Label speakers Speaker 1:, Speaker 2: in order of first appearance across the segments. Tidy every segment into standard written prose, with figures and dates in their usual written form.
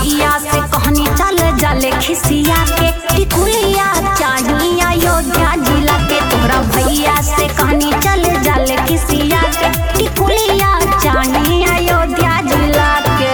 Speaker 1: भैया से कहनी चल जाले खिसिया के टिकुलिया चाहिए अयोध्या जिला के। तोहरा भैया से कहनी चल जाले खिसिया के टिकुलिया चाहिए अयोध्या जिला के।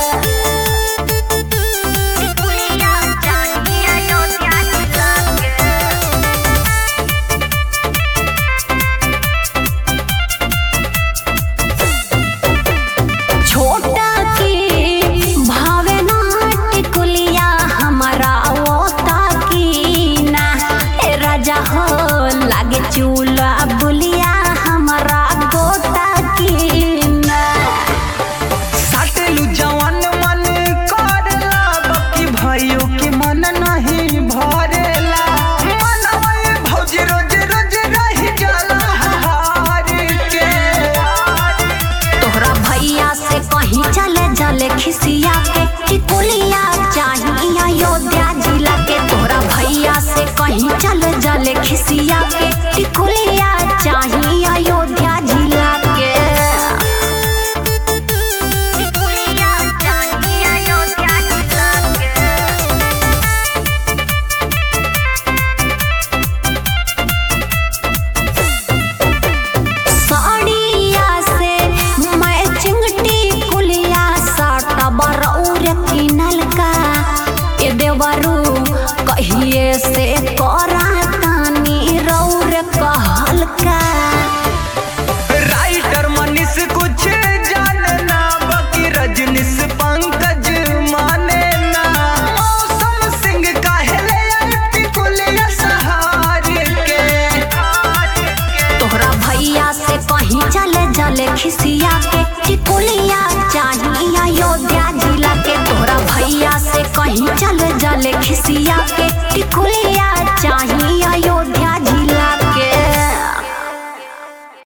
Speaker 1: छोटा की भावे ना टिकुलिया हमारा ओता की ना ए राजा हो लागे चूल्हा बुलिया हमारा गोता की ना।
Speaker 2: साटेलू जवान मन करेला बाकी भाइयों के मन नहीं भरेला। मनवा भौजी रोज रोज रही जाला हार के।
Speaker 1: तोहरा भैया से कहीं चले जले खिसिया के टिकुलिया चाहिए अयोध्या जिला के। तोहरा भैया से कहीं चले जले खिसिया के टिकुलिया चाहिए अयोध्या जिला के। टिकुलिया चाहिए अयोध्या जिला के। साड़िया से मैचिंग टिकुलिया साटा बरौर किनल का ए देवरू कहिए से करा तानी रौर कहल का।
Speaker 2: राइटर मनीष कुछ जानना बाकी रजनीश पंकज माने ना। मौसम सिंह काहेले टिकुलिया सहार के।
Speaker 1: तोहरा भैया से कहीं चले जले खिसिया के टिकुलिया चाहिए अयोध्या जिला के। तोहरा भैया से कहीं चले जले खिसिया के टिकुलिया